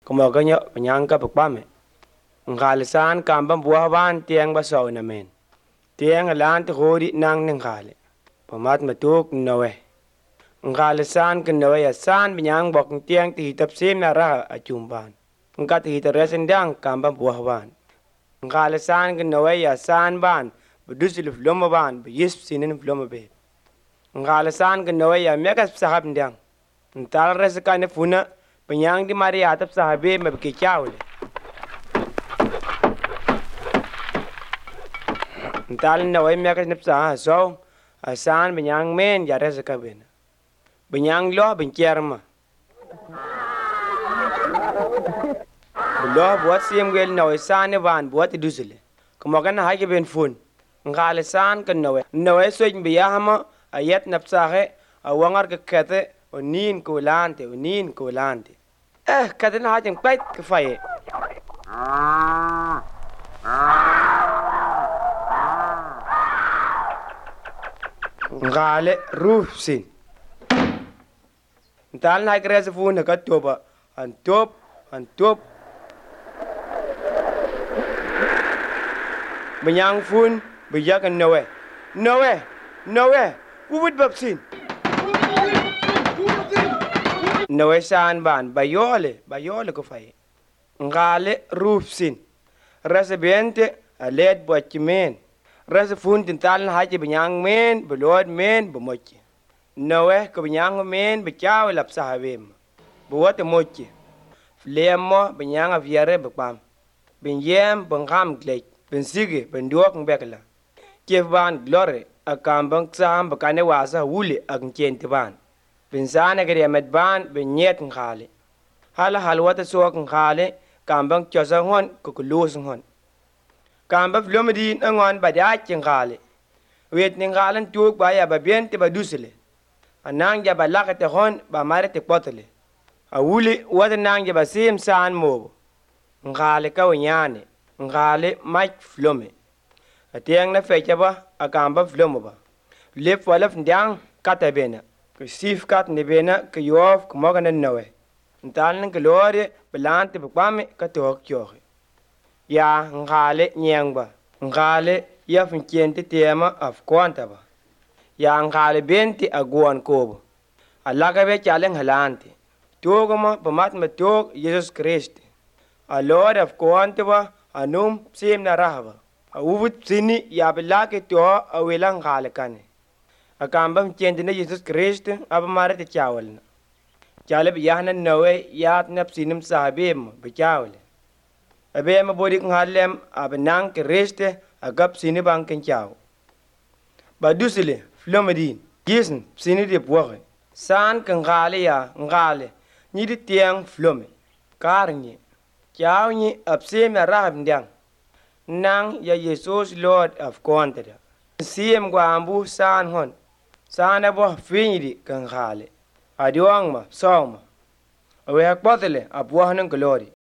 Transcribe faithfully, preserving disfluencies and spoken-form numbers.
Como ganyo panyangka pagpame. Ngalisan kambang buahawan tiang basaw namen. Tiang alan ti hori nang nangkali. Pamat matuk nawe. Ngalisan kan nawe asan panyang bok tiang ti hitap sim na raha achumban. Ngkat hitap resendang kambang buahawan. Ngalisan kan nawe asan ban bedusil floma ban beyis sinin floma be. Ngalisan kan nawe ya mekas sahab ndang. Ntal resaka ne funa panyang di mari atap sahabe mabkikawle. Ntal nawe mekas nepsa so asan panyang men ya resaka ben. Panyang lo bencerma. Lo buat sim gel nawe sane ban buat dusile. Kemokan haje ben fun. Ngalisan kan nawe nawe soj biyahama ayat napsahe awangar ke kete onin kulante onin kulante eh kate na hajeng pait ke faye ngale rufsin ntal na krese fun ka toba an top an top menyang fun bijakan nawe nawe nawe ubud babsin nawe san ban bayole bayole ko fay ngale rufsin resebente aled bochimen rese funtin tal haje binyang men belod men bomochi nawe ko binyang men bichaw lap sahabem bote mochi flemo binyang aviare bapam binyem bangam glek bensige benduok bekla kevan glore akambang sam bakane wasa wuli ak chentiban Pinsana kaya medban benyet ngale. Hala halwata suak ngale kambang chosa ngon kukulus ngon. Kambang flomedin ngon badach ngale. Wet ngalan tuok baya babien te badusele. Anang ja balaka te hon ba mare te potele. Awuli wata nang ja basim saan mo. Ngale ka wanyane. Ngale mach flome. Atiang na fecha ba akamba flomo ba. Lep walaf ndang kata bena. Sif kat ni bena ke yof kumoga na nawe. Ntalan ke lore belante bekwame ka tok yohe. Ya ngale nyangba. Ngale ya finkiente tema af kwanta ba. Ya ngale benti aguan kobo. Alaga be chalen halante. Togoma pamat me tog Jesus Christ. A Lord of kwanta ba anum sim na rahaba. A ubut sini ya belake to a welang ngale kane. Akambam chentine Jesus Christ abamare te chawalna chaleb yahna nawe yat nap sinim sahabem bechawle abe ma bodik ngalem abnang Christ agap sini banken chaw badusile flomedin yesn sini de boge san kan ngale ya ngale ni de tiang flome karnye chawni absem rahab ndang nang ya Jesus Lord of Content siem gwambu san hon sana bo finyidi kan khale adiwang ma sawma awe hakbotele abuah nan glori